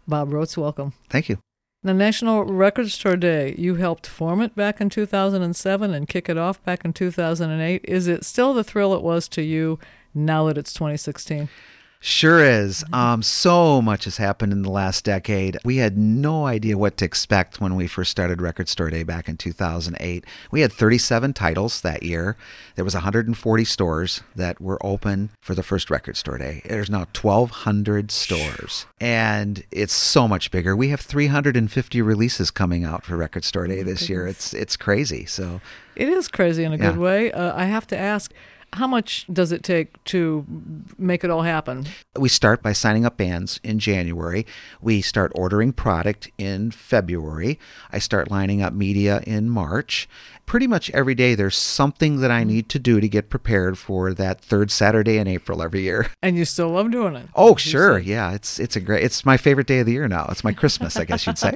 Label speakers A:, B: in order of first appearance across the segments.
A: Bob Roats, welcome.
B: Thank you.
A: The National Record Store Day, you helped form it back in 2007 and kick it off back in 2008. Is it still the thrill it was to you now that it's 2016?
B: Sure is. So much has happened in the last decade. We had no idea what to expect when we first started Record Store Day back in 2008. We had 37 titles that year. There was 140 stores that were open for the first Record Store Day. There's now 1,200 stores, and it's so much bigger. We have 350 releases coming out for Record Store Day this year. It's crazy. So
A: it is crazy in a good way. I have to ask, how much does it take to make it all happen?
B: We start by signing up bands in January. We start ordering product in February. I start lining up media in March. Pretty much every day there's something that I need to do to get prepared for that third Saturday in April every year.
A: And you still love doing it?
B: Oh, sure. Yeah, it's my favorite day of the year now. It's my Christmas, I guess you'd say,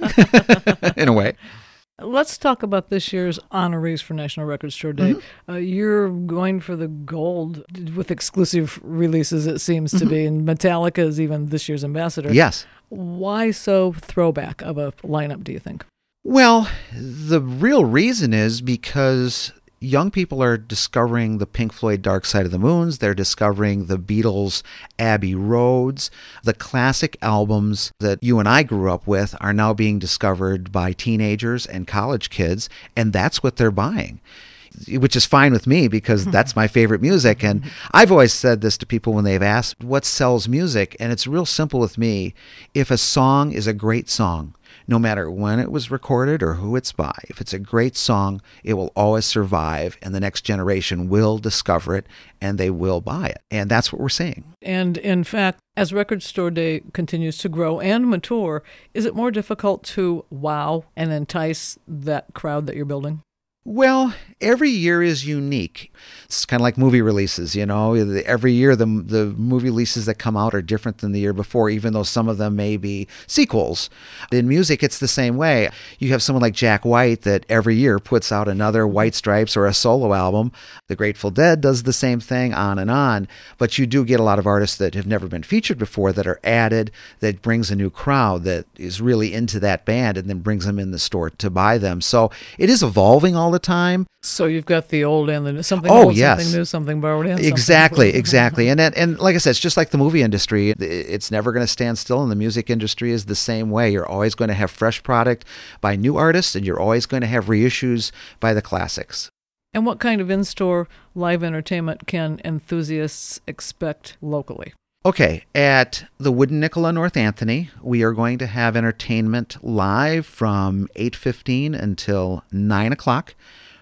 B: in a way.
A: Let's talk about this year's honorees for National Record Store Day. You're going for the gold with exclusive releases, it seems to be, and Metallica is even this year's ambassador.
B: Yes.
A: Why so throwback of a lineup, do you think?
B: Well, the real reason is because young people are discovering the Pink Floyd Dark Side of the Moons. They're discovering the Beatles' Abbey Roads. The classic albums that you and I grew up with are now being discovered by teenagers and college kids, and that's what they're buying, which is fine with me because that's my favorite music. And I've always said this to people when they've asked what sells music, and it's real simple with me. If a song is a great song, no matter when it was recorded or who it's by, if it's a great song, it will always survive, and the next generation will discover it, and they will buy it. And that's what we're seeing.
A: And in fact, as Record Store Day continues to grow and mature, is it more difficult to wow and entice that crowd that you're building?
B: Well, every year is unique. It's kind of like movie releases, you know. Every year the movie releases that come out are different than the year before, even though some of them may be sequels. In music, it's the same way. You have someone like Jack White that every year puts out another White Stripes or a solo album. The Grateful Dead does the same thing, on and on. But you do get a lot of artists that have never been featured before that are added, that brings a new crowd that is really into that band and then brings them in the store to buy them. So it is evolving all the time.
A: So you've got the old and the new, something old,
B: yes.
A: Something new, something borrowed in.
B: Exactly. And like I said, it's just like the movie industry. It's never going to stand still, and the music industry is the same way. You're always going to have fresh product by new artists, and you're always going to have reissues by the classics.
A: And what kind of in-store live entertainment can enthusiasts expect locally?
B: Okay, at the Wooden Nickel on North Anthony, we are going to have entertainment live from 8:15 until 9 o'clock.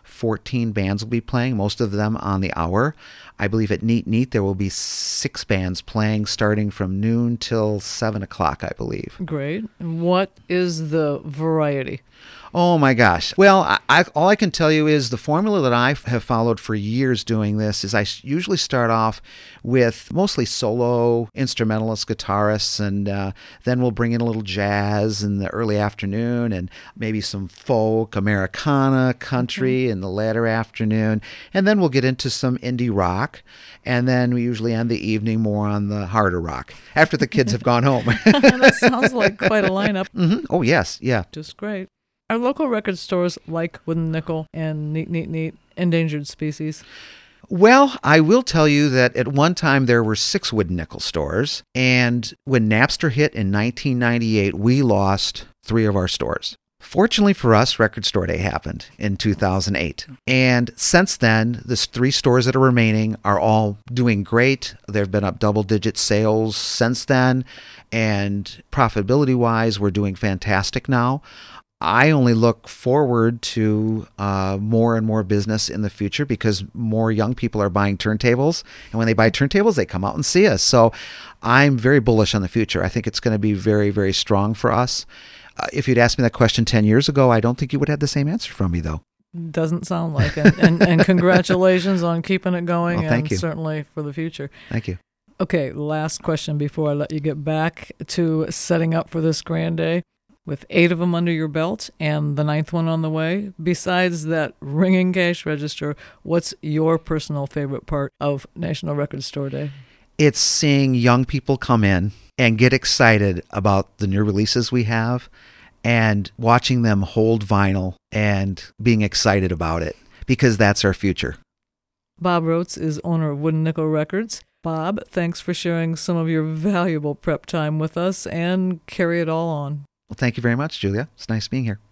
B: 14 bands will be playing, most of them on the hour. I believe at Neat Neat there will be 6 bands playing starting from noon till 7 o'clock, I believe.
A: Great. And what is the variety?
B: Oh my gosh. Well, all I can tell you is the formula that I have followed for years doing this is I usually start off with mostly solo instrumentalist guitarists, and then we'll bring in a little jazz in the early afternoon and maybe some folk, Americana, country in the later afternoon. And then we'll get into some indie rock. And then we usually end the evening more on the harder rock after the kids have gone home.
A: That sounds like quite a lineup.
B: Oh, yes. Yeah.
A: Just great. Are local record stores like Wooden Nickel and Neat endangered species?
B: Well, I will tell you that at one time there were 6 Wooden Nickel stores, and when Napster hit in 1998, we lost 3 of our stores. Fortunately for us, Record Store Day happened in 2008. And since then, the 3 stores that are remaining are all doing great. They've been up double-digit sales since then, and profitability-wise, we're doing fantastic now. I only look forward to more and more business in the future because more young people are buying turntables. And when they buy turntables, they come out and see us. So I'm very bullish on the future. I think it's going to be very, very strong for us. If you'd asked me that question 10 years ago, I don't think you would have the same answer from me, though.
A: Doesn't sound like it. And congratulations on keeping it going.
B: Well, thank you.
A: Certainly for the future.
B: Thank you.
A: Okay, last question before I let you get back to setting up for this grand day. With 8 of them under your belt and the 9th one on the way, besides that ringing cash register, what's your personal favorite part of National Record Store Day?
B: It's seeing young people come in and get excited about the new releases we have and watching them hold vinyl and being excited about it, because that's our future.
A: Bob Roats is owner of Wooden Nickel Records. Bob, thanks for sharing some of your valuable prep time with us, and carry it all on.
B: Well, thank you very much, Julia. It's nice being here.